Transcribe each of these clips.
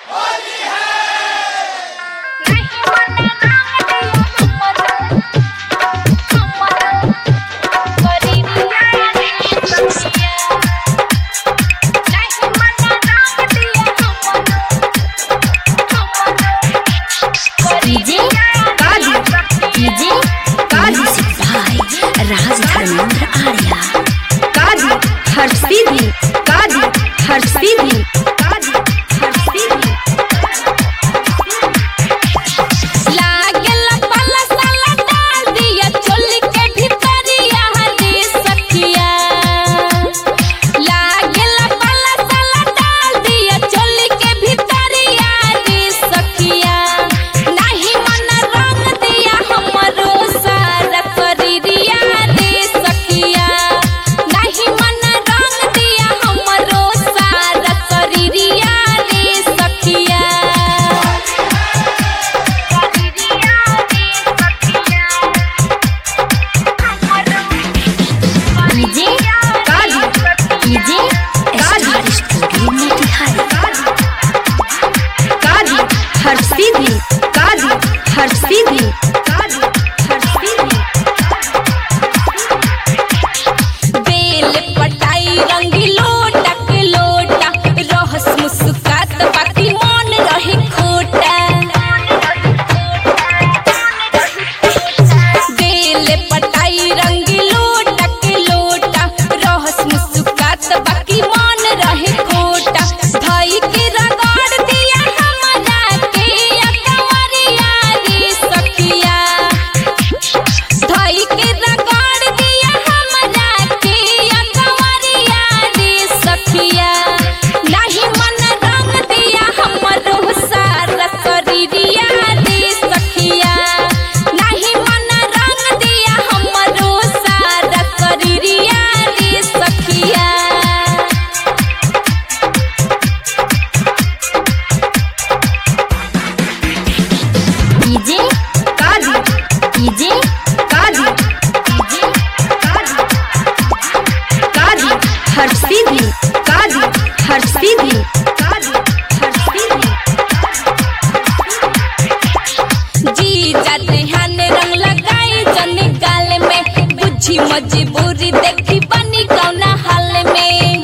मजबूरी देखी बनी कौना हाल में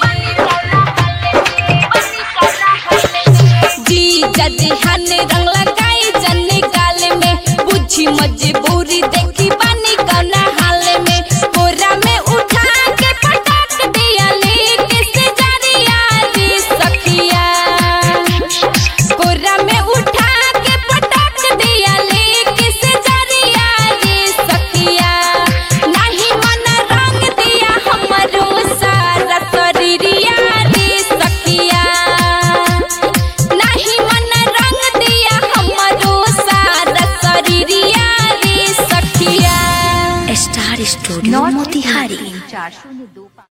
जी जदी हन रंग लगाई जने गाल में बुझी मजबूरी देखी बनी कौना हाल में कोरा में उठा के पटक दिया लेके से जरिया दी सखिया कोरा में उठा के पटक दिया लेके से जरिया दी सखिया नहीं मन रंग दिया हमरो सारा शरीरिया दी सखिया नहीं मन रंग दिया हमरो सारा शरीरिया दी सखिया। Star studio Motihari.